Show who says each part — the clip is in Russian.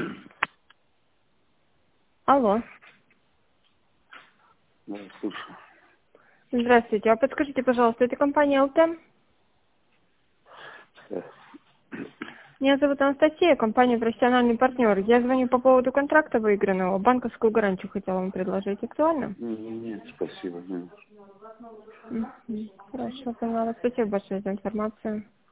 Speaker 1: Алло.
Speaker 2: Да, слушаю.
Speaker 1: Здравствуйте. А подскажите, пожалуйста, это компания ЛТ?
Speaker 2: Да.
Speaker 1: Меня зовут Анастасия, компания «Профессиональный партнер». Я звоню по поводу контракта выигранного. Банковскую гарантию хотела вам предложить. Актуально?
Speaker 2: Нет, спасибо. Нет.
Speaker 1: Хорошо, поняла. Спасибо большое за информацию.